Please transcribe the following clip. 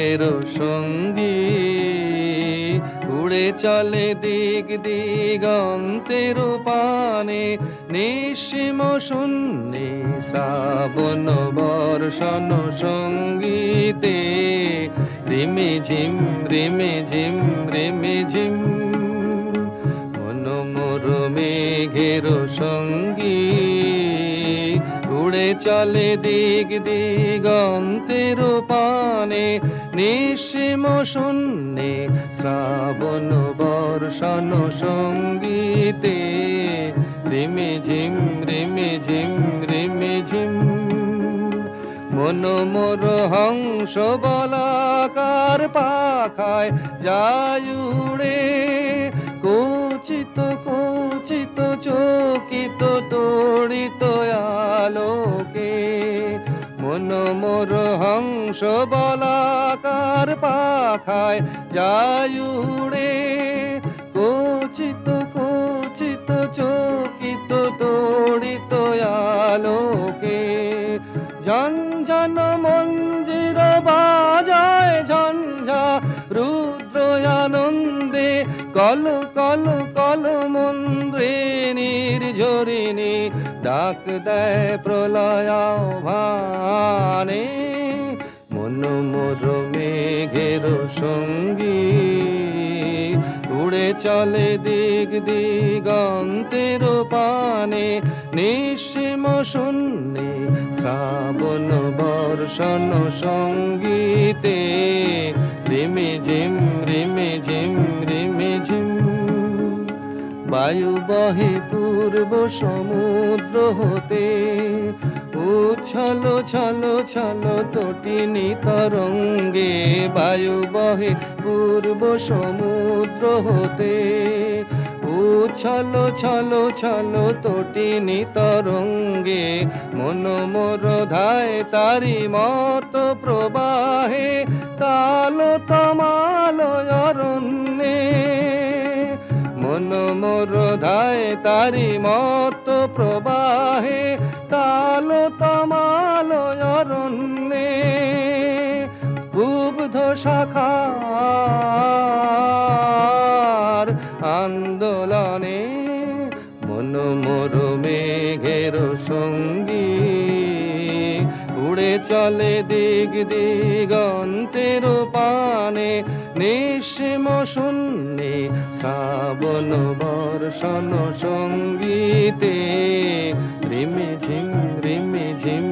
মেঘের সঙ্গী উড়ে চলে দিক দিগন্তের পানে নিঃসীম শূন্যে শ্রাবণ বর্ষণ সঙ্গীতে রিমি ঝিম রিমি ঝিম রিমি ঝিম মন মোর মেঘের সঙ্গী উড়ে চলে দিক দিগন্তের পানে নিঃসীম শূন্যে শ্রাবণ বর্ষণ সঙ্গীতে রিমি ঝিম রিমি ঝিম রিমি ঝিম মন মোর হংস বলাকার পাখায় যায় উড়ে কোচিত কোচিত চকিত তড়িত আলোকে মন মোর হংস বলাকার পাখায় যায় উড়ে কোচিত কোচিত চকিত তড়িত আলোকে ঝঞ্ঝন মঞ্জির বাজায় ঝঞ্ঝা রুদ্র আনন্দে কল কল কল মন্দ্রে নির্ঝরিণী ডাক দেয় প্রলয় ভানে মন মোর মেঘের সঙ্গী উড়ে চলে দিক দিগন্তের পানে নিঃসীম শূন্যে শ্রাবণ বর্ষণ সঙ্গীতে রিমি ঝিম রিমি ঝিম রিমি ঝিম বায়ু বহে পূর্ব সমুদ্র হতে উচ্ছল ছল ছল তটিনী তরঙ্গে বায়ু বহে পূর্ব সমুদ্র হতে উচ্ছল ছল ছল তটিনী তরঙ্গে মন মোর ধায় তারি মত প্রবাহে তাল তমাল অরণ্যে মন মোর ধায় তারি মত প্রবাহে তাল তমাল অরণ্যে ক্ষুব্ধ শাখার আন্দোলনে মন মোর মেঘের সঙ্গী উড়ে চলে দিক দিগন্তের পানে নিঃসীম শূন্যে শ্রাবণ বর্ষণ সঙ্গীতে রিমি ঝিম রিমি ঝিম